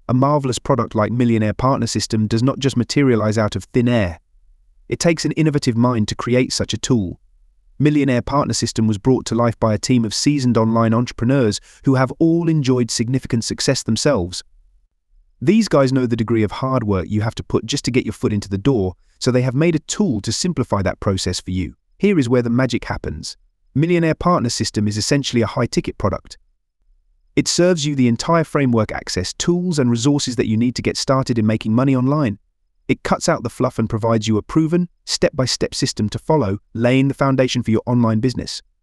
A marvelous product like Millionaire Partner System does not just materialize out of thin air. It takes an innovative mind to create such a tool. Millionaire Partner System was brought to life by a team of seasoned online entrepreneurs who have all enjoyed significant success themselves. These guys know the degree of hard work you have to put just to get your foot into the door, so they have made a tool to simplify that process for you. Here is where the magic happens. Millionaire Partner System is essentially a high-ticket product. It serves you the entire framework access, tools and resources that you need to get started in making money online. It cuts out the fluff and provides you a proven, step-by-step system to follow, laying the foundation for your online business.